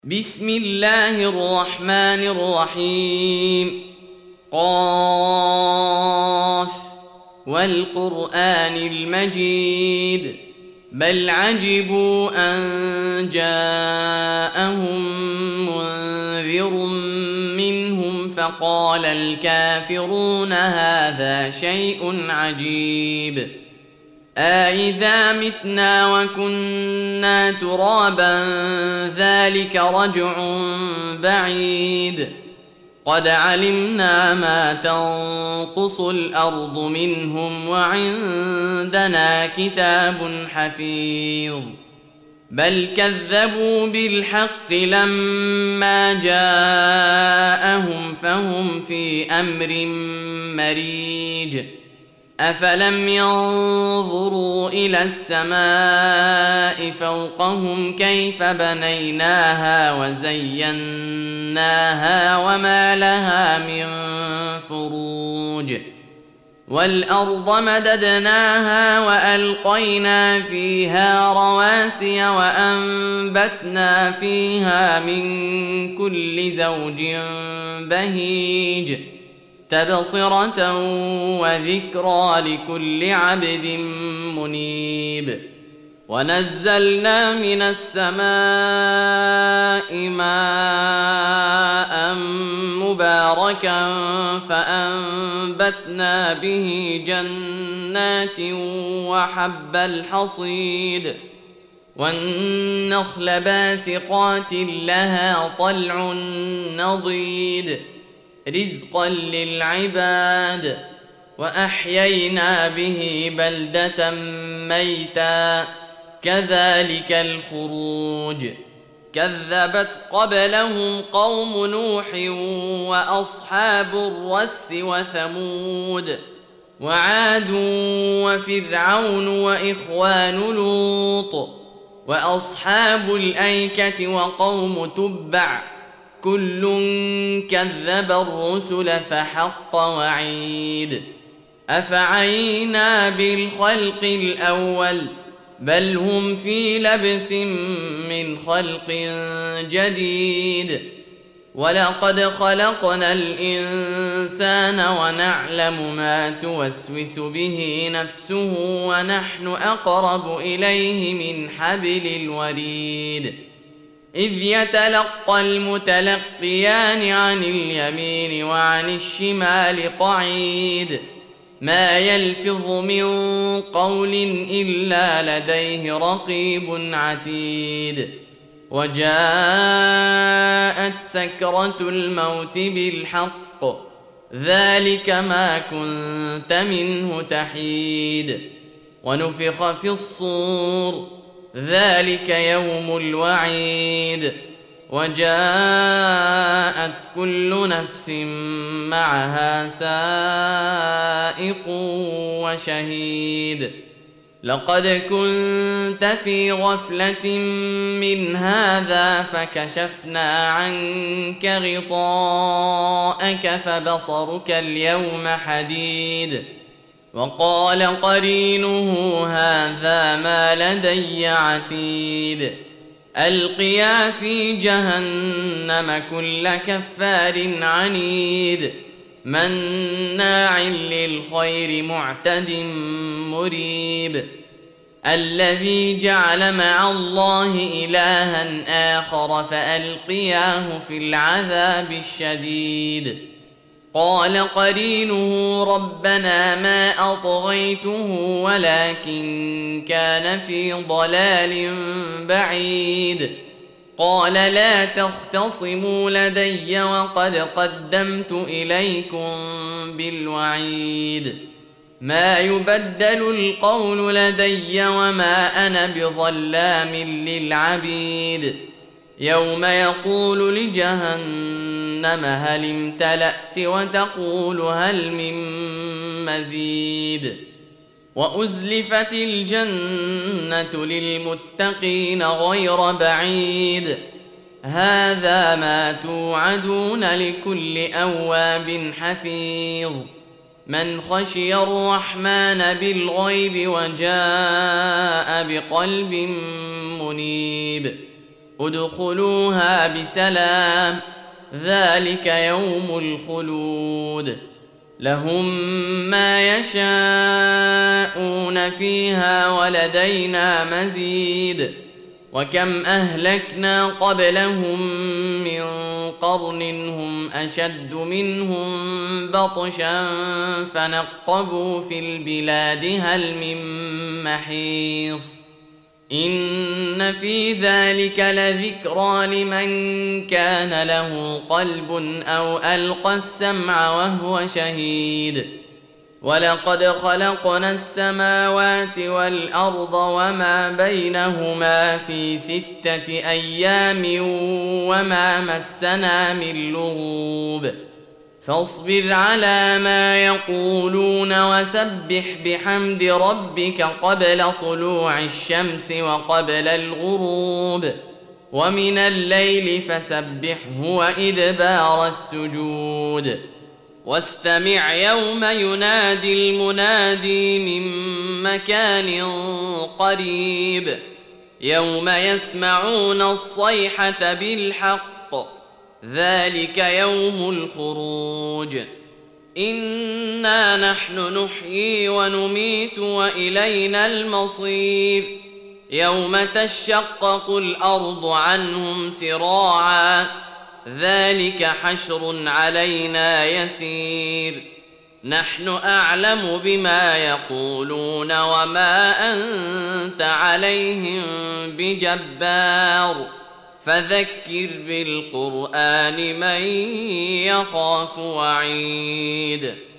بسم الله الرحمن الرحيم. قاف والقرآن المجيد بل عجبوا أن جاءهم منذر منهم فقال الكافرون هذا شيء عجيب أإذا متنا وكنا ترابا ذلك رجع بعيد قد علمنا ما تنقص الأرض منهم وعندنا كتاب حفيظ بل كذبوا بالحق لما جاءهم فهم في أمر مريج أفلم ينظروا إلى السماء فوقهم كيف بنيناها وزيناها وما لها من فروج والأرض مددناها وألقينا فيها رواسي وأنبتنا فيها من كل زوج بهيج تبصرة وذكرى لكل عبد منيب ونزلنا من السماء ماء مباركا فأنبتنا به جنات وحب الحصيد والنخل باسقات لها طلع نضيد رزقا للعباد وأحيينا به بلدة ميتا كذلك الخروج كذبت قبلهم قوم نوح وأصحاب الرس وثمود وعاد وفرعون وإخوان لوط وأصحاب الأيكة وقوم تبع كل كذب الرسل فحق وعيد أفعينا بالخلق الأول بل هم في لبس من خلق جديد ولقد خلقنا الإنسان ونعلم ما توسوس به نفسه ونحن أقرب إليه من حبل الوريد إذ يتلقى المتلقيان عن اليمين وعن الشمال قعيد ما يلفظ من قول إلا لديه رقيب عتيد وجاءت سكرة الموت بالحق ذلك ما كنت منه تحيد ونفخ في الصور ذلك يوم الوعيد وجاءت كل نفس معها سائق وشهيد لقد كنت في غفلة من هذا فكشفنا عنك غطاءك فبصرك اليوم حديد وقال قرينه هذا ما لدي عتيد ألقيا في جهنم كل كفار عنيد مناع للخير معتد مريب الذي جعل مع الله إلها آخر فألقياه في العذاب الشديد قال قرينه ربنا ما أطغيته ولكن كان في ضلال بعيد قال لا تختصموا لدي وقد قدمت إليكم بالوعيد ما يبدل القول لدي وما أنا بظلام للعبيد يوم يقول لجهنم هل امتلأت وتقول هل من مزيد وأزلفت الجنة للمتقين غير بعيد هذا ما توعدون لكل أواب حفيظ من خشي الرحمن بالغيب وجاء بقلب منيب ادخلوها بسلام ذلك يوم الخلود لهم ما يشاءون فيها ولدينا مزيد وكم أهلكنا قبلهم من قرن هم أشد منهم بطشا فنقبوا في البلاد هل من محيص إن في ذلك لذكرى لمن كان له قلب أو ألقى السمع وهو شهيد ولقد خلقنا السماوات والأرض وما بينهما في 6 أيام وما مسنا من لغوب فاصبر على ما يقولون وسبح بحمد ربك قبل طلوع الشمس وقبل الغروب ومن الليل فسبحه وإدبار السجود واستمع يوم ينادي المنادي من مكان قريب يوم يسمعون الصيحة بالحق ذلك يوم الخروج إنا نحن نحيي ونميت وإلينا المصير يوم تشقق الأرض عنهم سراعا ذلك حشر علينا يسير نحن أعلم بما يقولون وما أنت عليهم بجبار فذكر بالقرآن من يخاف وعيد